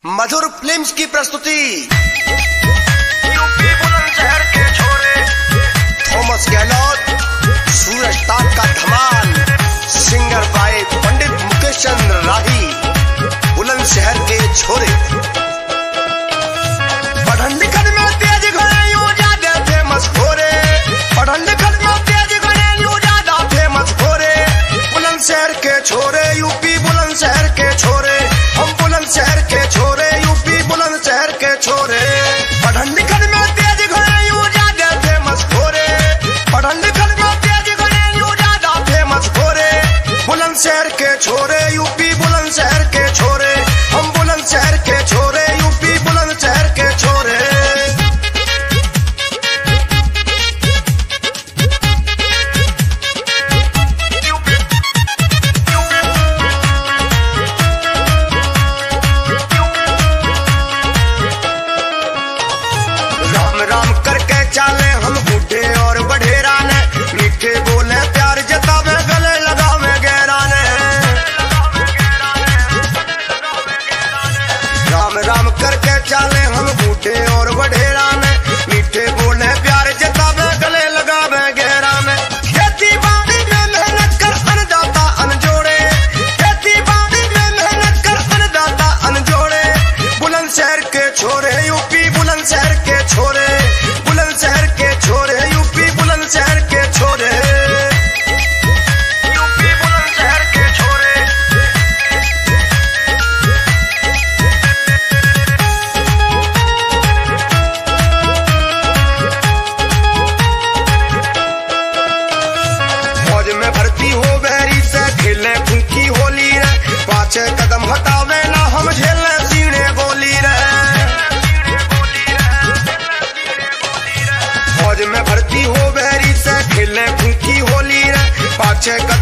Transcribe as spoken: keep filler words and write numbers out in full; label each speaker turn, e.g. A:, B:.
A: मधुर फिल्म्स की प्रस्तुति
B: यूपी बुलंदशहर के छोरे
A: थॉमस गहलोत, सूरज ताक का धमाल, सिंगर बाय पंडित मुकेश चंद्र राही। बुलंदशहर के छोरे पढ़न लिखन में तेज घोड़े यूं ज्यादा फेमस घोरे, पढ़न लिखन में तेज घोड़े यूं ज्यादा फेमस घोरे। बुलंदशहर के छोरे यूपी बुलंदशहर के छोरे, हम बुलंदशहर के छोरे यूपी बुलंदशहर के छोरे। पढ़न लिखन में तेज घोड़े यूं ज्यादा फेमस घोरे, पढ़न लिखन में तेज घोड़े यूं ज्यादा फेमस घोरे। बुलंदशहर के छोरे यूपी बुलंदशहर के छोरे, हम बुलंदशहर के छोरे यूपी बुलंदशहर के छोरे। राम राम करके चाले हम बूढ़े और बढेरा ने, मीठे बोले प्यार जतावे गले लगावे गहरा ने। राम राम करके चाले हम बूढ़े और बढेरा ने, मीठे बोले प्यार जतावे गले लगावे गहरा में। खेती बाड़ी में मेहनत कर अन्नदाता अनजोड़े, खेती बाड़ी में मेहनत कर अन्नदाता अनजोड़े। बुलंदशहर के छोरे यूपी बुलंदशहर के छोरे, बुलंदशहर के छोरे यूपी बुलंदशहर के छोरे।
B: यूपी बुलंदशहर के छोरे
A: फौज में भर्ती हो बहरी से खेलने फूकी होली रे, पाछे कदम हटावे ना हम झेलने सीने गोली रे। फौज में भर्ती हो बहरी से खेलने फूकी होली रे, पाछे कदम